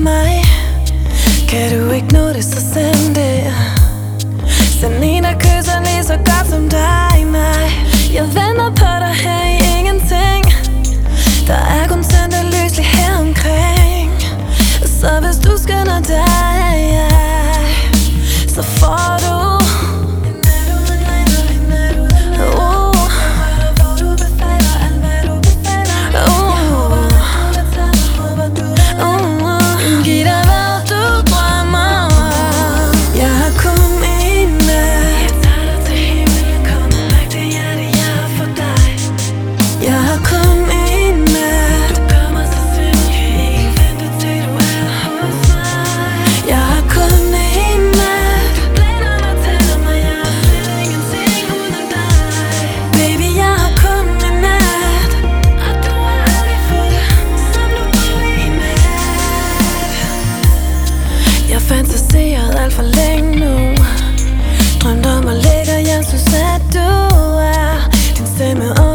mig. Kan du ikke nå det, så send det. Send en, der kysser lige så godt som dig. Nej, jeg venter på dig her i ingenting. Der er kun tændt og lys lige her omkring. Så hvis du skynder dig, så får du fantaseret alt for længe nu. Drømt om at ligge, og jeg synes at du er din stemme.